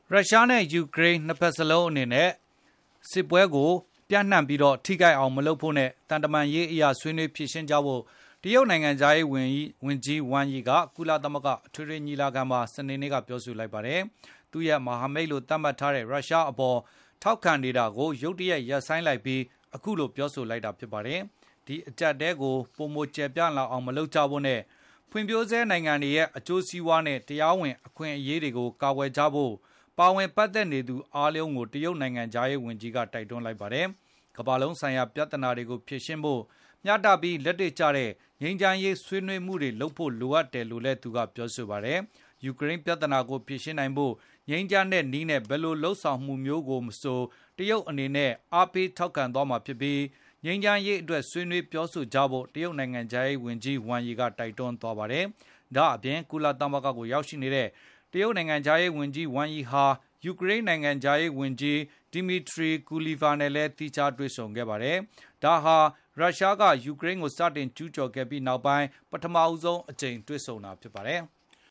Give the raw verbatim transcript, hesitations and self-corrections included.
ရုရှားနဲ့ယူကရိန်းနှစ်ဖက်စလုံးအနေနဲ့စစ်ပွဲကိုပြန့်နှံ့ပြီးတော့ထိခိုက်အောင်မလုပ်ဖို့နဲ့တန်တမာရေးအရာဆွေးနွေးဖြေရှင်းကြဖို့တရုတ်နိုင်ငံသားရေးဝန်ကြီးဝန်ကြီးဝမ်ယီကကုလသမဂ္ဂအထွေထွေညီလာခံမှာစနေနေ့ကပြောဆိုလိုက်ပါတယ်။သူရဲ့မဟာမိတ်လို့သတ်မှတ်ထားတဲ့ရုရှားအပေါ်ထောက်ခံနေတာကိုရုတ်တရက်ရပ်ဆိုင်းလိုက်ပြီးအခုလိုပြောဆိုလိုက်တာဖြစ်ပါတယ်။ဒီအကြက်တဲကိုပုံမကျပြန့်လာအောင်မလုပ်ကြဖို့နဲ့ဖွံ့ဖြိုးဆဲနိုင်ငံတွေရဲ့အကျိုးစီးပွားနဲ့တရားဝင်အခွင့်အရေးတွေကိုကာကွယ်ကြဖို့ပါဝင်ပတ်သက်နေသူအားလုံးကိုတရုတ်နိုင်ငံသားရေးဝန်ကြီးကတိုက်တွန်းလိုက်ပါတယ်။ကမ္ဘာလုံးဆိုင်ရာပြဿနာတွေကိုဖြေရှင်းဖို့မျှတပြီးလက်တွေ့ကျတဲ့ငြိမ်းချမ်းရေးဆွေးနွေးမှုတွေလုပ်ဖို့လိုအပ်တယ်လို့လည်းသူကပြောဆိုပါတယ်။ယူကရိန်းပြဿနာကိုဖြေရှင်းနိုင်ဖို့ငြိမ်းချမ်းတဲ့နည်းနဲ့ဘယ်လိုလှုပ်ဆောင်မှုမျိုးကိုမဆိုတရုတ်အနေနဲ့အားပေးထောက်ခံသွားမှာဖြစ်ပြီးငြိမ်းချမ်းရေးအတွက်ဆွေးနွေးပြောဆိုကြဖို့တရုတ်နိုင်ငံသားရေးဝန်ကြီးဝမ်ယီကတိုက်တွန်းသွားပါတယ်။ဒါအပြင်ကုလသမဂ္ဂကိုရောက်ရှိနေတဲ့တရုတ်နိုင်ငံသားရေးဝန်ကြီးဝမ်ယီဟာယူကရိန်းနိုင်ငံသားရေးဝန်ကြီးဒီမီထရီကူလီဗာနဲ့လည်းတိကျတွေ့ဆုံခဲ့ပါတယ်။ဒါဟာရုရှားကယူကရိန်းကိုစတင်ကျူးကျော်ခဲ့ပြီးနောက်ပိုင်းပထမအဦးဆုံးအကြိမ်တွေ့ဆုံတာဖြစ်ပါတယ်။